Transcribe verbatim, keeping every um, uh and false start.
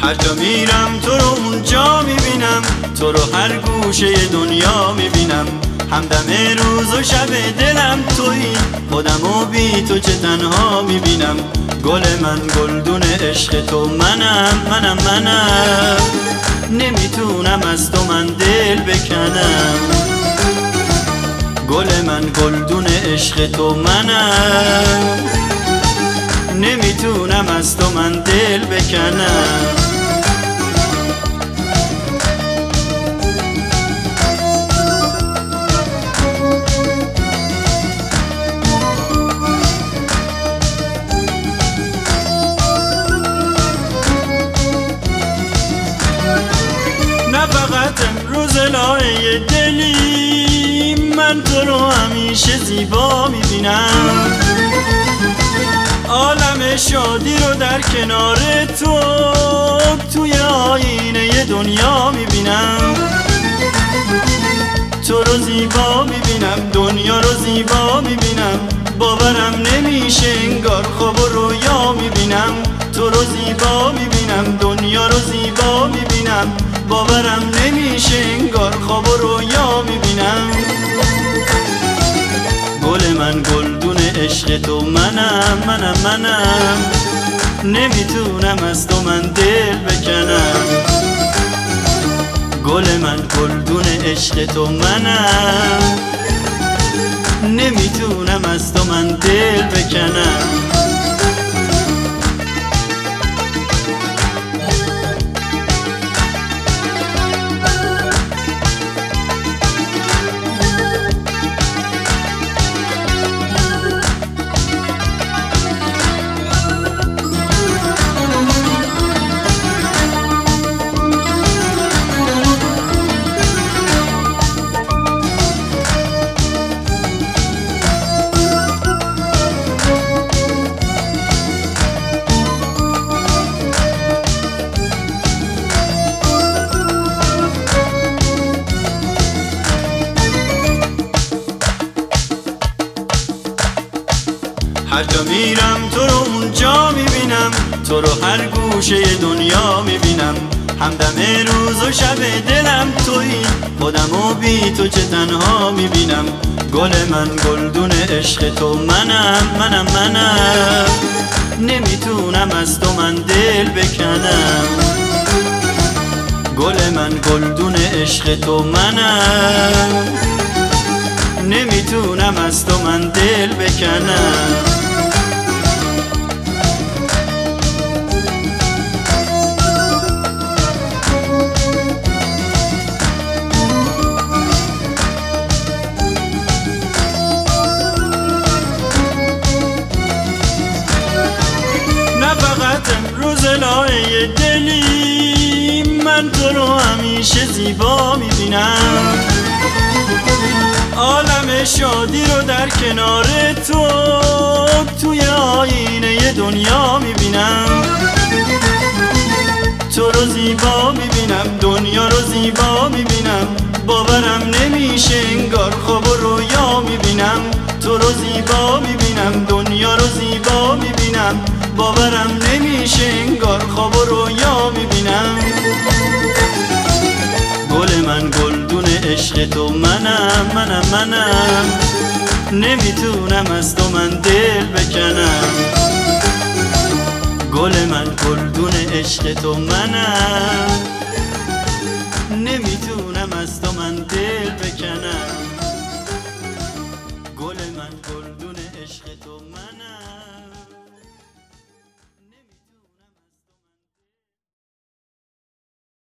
هر جا میرم تو رو اونجا میبینم، تو رو هر گوشه دنیا میبینم. همدم روز و شب دلم تویی، خودمو بی تو چه تنها میبینم. گل من گلدون عشق تو منم منم منم، نمیتونم از تو من دل بکنم. گل من گلدون عشق تو منم، نمیتونم از تو من دل بکنم. نه فقط امروز لایه دلی، من تو رو همیشه زیبا میبینم. عالم شادی رو در کنار تو، توی آینه دنیا میبینم. تو رو زیبا میبینم، دنیا رو زیبا میبینم. باورم نمیشه انگار خواب و رویا میبینم. تو رو زیبا میبینم، دنیا رو زیبا میبینم. باورم نمیشه انگار خواب و رویا میبینم. گل من گلدون عشق تو منم منم منم، نمیتونم از تو من دل بکنم. گل من گلدون عشق تو منم، نمیتونم از تو من دل بکنم. هر جا میرم تو رو اونجا میبینم، تو رو هر گوشه دنیا میبینم. همدم روز و شب دلم تویی، خودمو بی تو چه تنها میبینم. گل من گلدون عشق تو منم منم منم، نمیتونم از تو من دل بکنم. گل من گلدون عشق تو منم، نمیتونم از تو من دل بکنم. نه فقط امروز لایه دلی، من تو رو همیشه زیبا میبینم. عالم شادی رو در کنار تو، توی آینه دنیا میبینم. تو رو زیبا میبینم، دنیا رو زیبا میبینم. باورم نمیشه انگار خواب و رویا میبینم. تو رو زیبا میبینم، دنیا رو زیبا میبینم. باورم نمیشه انگار خواب و رویا میبینم. گل من گلدون عشق تو منم منم منم، نمیتونم از تو من دل بکنم. گل من گلدون عشق تو منم، نمیتونم از تو من دل بکنم.